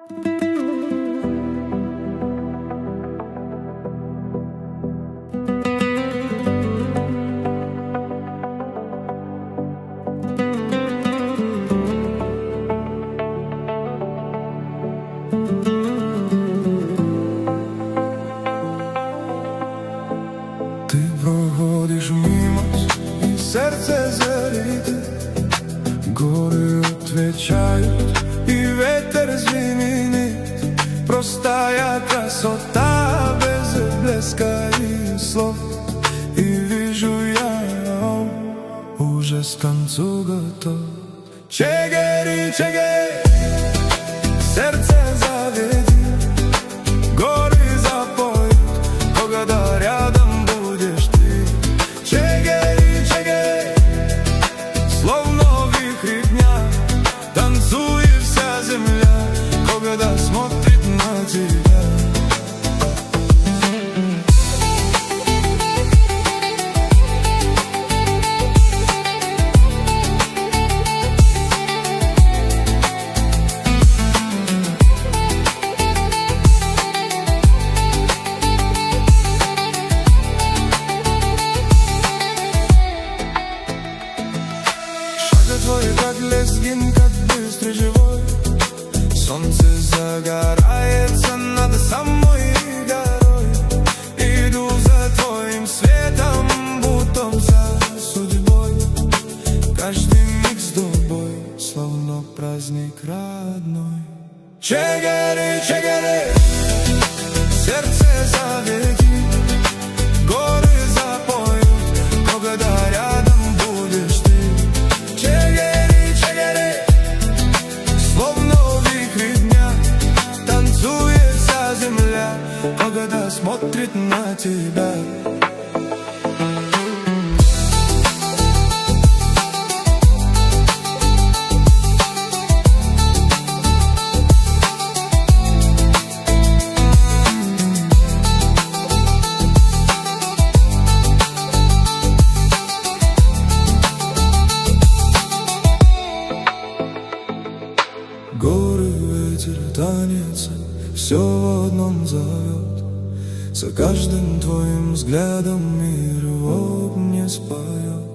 Ти проходиш мимо, и сердце залито. Горы отвечают, и ветер звенит. Простая красота без блеска и слов. И вижу я, уже к концу готов. Чегери, чегери, сердце заведи. Горы запоют, когда рядом будешь ты. Чегери, чегери, словно вихри дня, танцует вся земля, когда смотрит на тебя. Твой, как лезгин, как быстрый живой. Солнце загорается над самой горой. Иду за твоим светом, будто за судьбой. Каждый миг с тобой, словно праздник родной. Чегери, чегери, сердце заведи. Горы запоют, когда рядом будешь ты. Чегери, чегери, словно вихри дня, танцует вся земля, когда смотрит на тебя. Горы, ветер, танец, все в одном зовет. За каждым твоим взглядом мир его мне споет.